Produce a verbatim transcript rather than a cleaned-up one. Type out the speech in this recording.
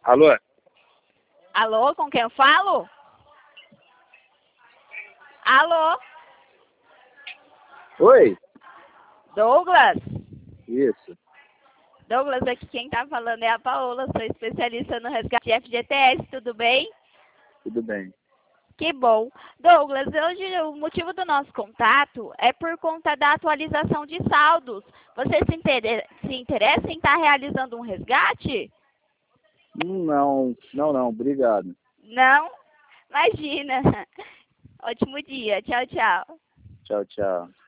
Alô? Alô, com quem eu falo? Alô? Oi? Douglas? Isso. Douglas, aqui quem tá falando é a Paola, sou especialista no resgate de F G T S, tudo bem? Tudo bem. Que bom. Douglas, hoje o motivo do nosso contato é por conta da atualização de saldos. Você se, inter... se interessa em estar realizando um resgate? Hum, Não, não, não. Obrigado. Não? Imagina. Ótimo dia. Tchau, tchau. Tchau, tchau.